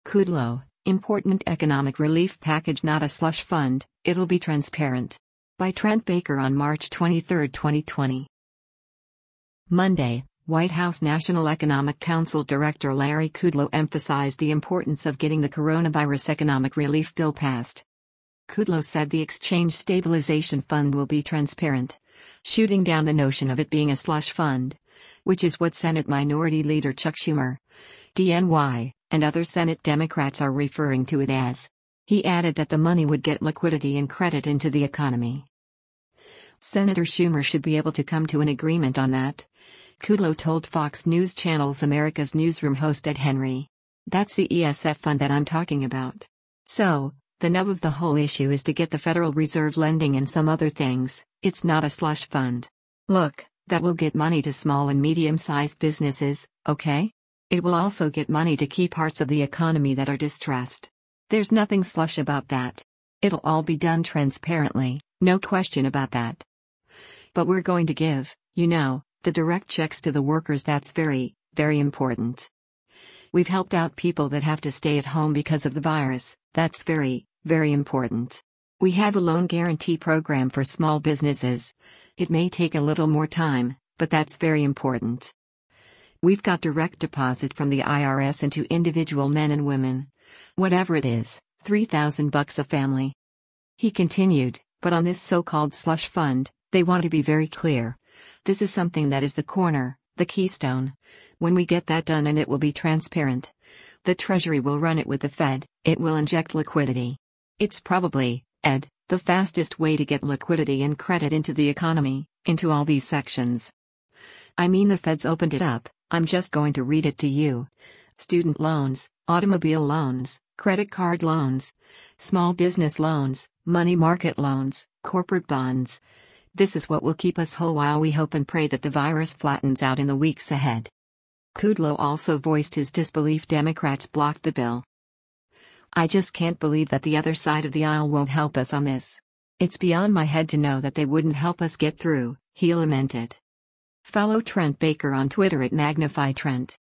Kudlow, important economic relief package, not a slush fund, it'll be transparent. By Trent Baker on March 23, 2020. Monday, White House National Economic Council Director Larry Kudlow emphasized the importance of getting the coronavirus economic relief bill passed. Kudlow said the Exchange Stabilization Fund will be transparent, shooting down the notion of it being a slush fund, which is what Senate Minority Leader Chuck Schumer, DNY, and other Senate Democrats are referring to it as. He added that the money would get liquidity and credit into the economy. Senator Schumer should be able to come to an agreement on that, Kudlow told Fox News Channel's America's Newsroom host Ed Henry. That's the ESF fund that I'm talking about. So, the nub of the whole issue is to get the Federal Reserve lending and some other things. It's not a slush fund. Look, that will get money to small and medium-sized businesses, okay? It will also get money to key parts of the economy that are distressed. There's nothing slush about that. It'll all be done transparently, no question about that. But we're going to give, the direct checks to the workers. That's very, very important. We've helped out people that have to stay at home because of the virus. That's very, very important. We have a loan guarantee program for small businesses. It may take a little more time, but that's very important. We've got direct deposit from the IRS into individual men and women. Whatever it is, $3,000 a family. He continued, but on this so-called slush fund, they want to be very clear. This is something that is the corner, the keystone. When we get that done and it will be transparent. The Treasury will run it with the Fed, it will inject liquidity. It's probably, Ed, the fastest way to get liquidity and credit into the economy, into all these sections. I mean, the Fed's opened it up, I'm just going to read it to you. Student loans, automobile loans, credit card loans, small business loans, money market loans, corporate bonds. This is what will keep us whole while we hope and pray that the virus flattens out in the weeks ahead. Kudlow also voiced his disbelief Democrats blocked the bill. I just can't believe that the other side of the aisle won't help us on this. It's beyond my head to know that they wouldn't help us get through, he lamented. Follow Trent Baker on Twitter at MagnifyTrent.